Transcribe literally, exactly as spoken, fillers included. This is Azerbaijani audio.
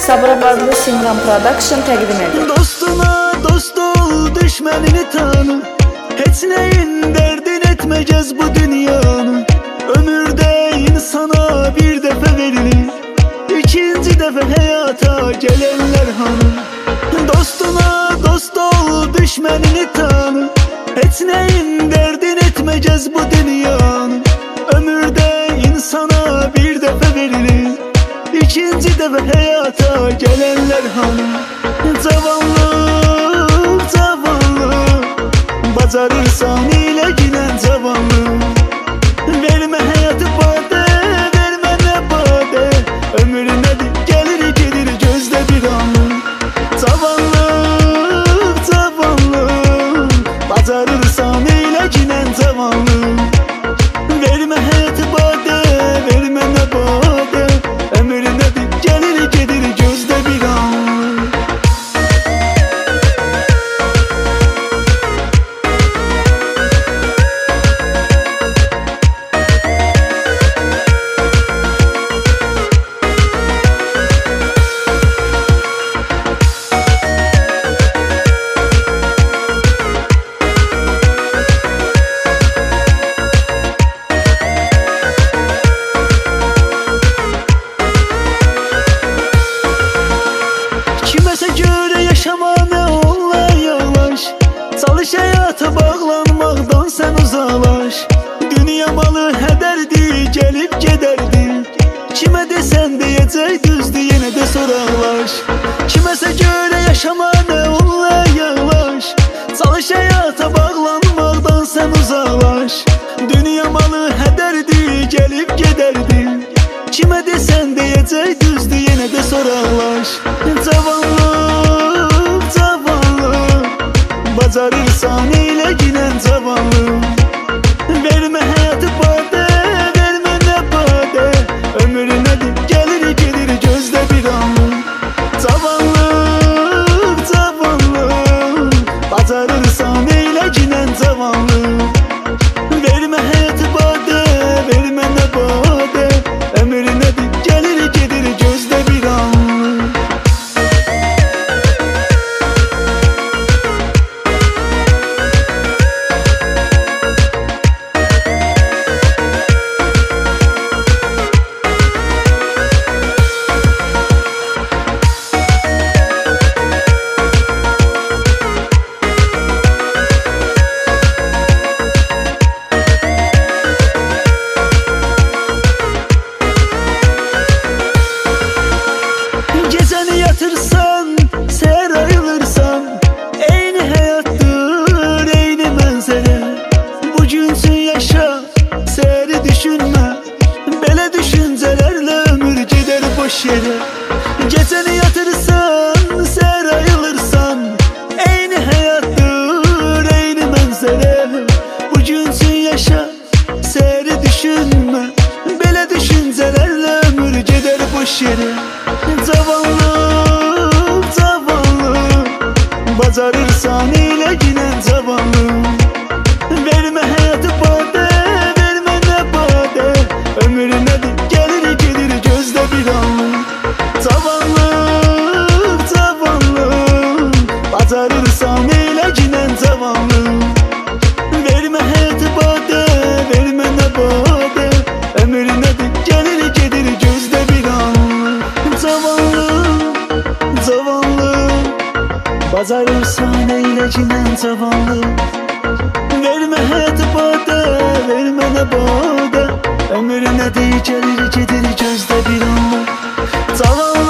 Sabirabadlı Simran Production təqdim edir. Dostuna dost ol, düşmanını tanı. Heç neyin derdin etmeyeceğiz bu dünyanı. Ömürde insana bir defa verilir, ikinci defa hayata gelenler hanı. Dostuna dost ol, düşmanını tanı. Heç neyin derdin etmeyeceğiz bu dünyanı. Ömürde insana bir defa verilir, İkinci defa hayata gelenler hanı. Cavanlık, cavanlık, bacarırsan ile ginen cavanlık. Verme hayatı bade, verme ne bade. Ömrüne gelir gelir gözde bir anlık. Cavanlık, cavanlık, bacarırsan ile ginen cavanlık. Verme hayatı bade, verme ne bade. Ömrüne gelir gelir gözde bir anlık. Kiməsə görə yaşama nə ola yavaş. Çalış həyata bağlanmaqdan sən uzalaş. Dünya malı hədərdir, gəlib gedərdir. Kimə desən deyəcək düzdür, yenə də soraqlaş. Kiməsə görə yaşama nə ola yavaş. Çalış həyata bağlanmaqdan sən uzalaş. Dünya malı hədərdir, gəlib gedərdir. Kimə desən deyəcək düzdür, yenə də soraqlaş. Cavanlık, cavanlık, bacarırsan ile ginen cavanlık. Verme hayatı bade, verme ne bade. Ömrüne gelir gelir gözde bir anlık. Cavanlık, cavanlık, bacarırsan ile ginen cavanlık. Verme hayatı bade, verme ne bade. Ömrüne gelir gelir gözde bir anlık. Gecəni yatırsan, səhər ayılırsan. Eyni həyatdır, eyni mənzərə. Bugün üçün yaşa, səhəri düşünmə. Belə düşüncələrlə ömür gedər boş yerə. Gecəni yatırsan, səhər ayılırsan. Eyni həyatdır, eyni mənzərə. Bugün üçün yaşa, səhəri düşünmə. Belə düşüncələrlə ömür gedər boş yerə. Cavanlık, cavanlık, bacarırsan ile ginen cavanlık. Verme hayatı bade, verme ne bade. Ömrüne gelir gelir gözde bir anlık. Cavanlık, cavanlık, bacarırsan ile ginen cavanlık. Verme hayatı bade, verme ne bade. Ömrüne gelir gelir gözde bir anlık. Cavanlık, cavanlık, bacarırsan eyləcinən cavanlık. Verme hayatı bade, verme ne bade. Ömrüne gelir gelir gözde bir anlık. Cavanlık.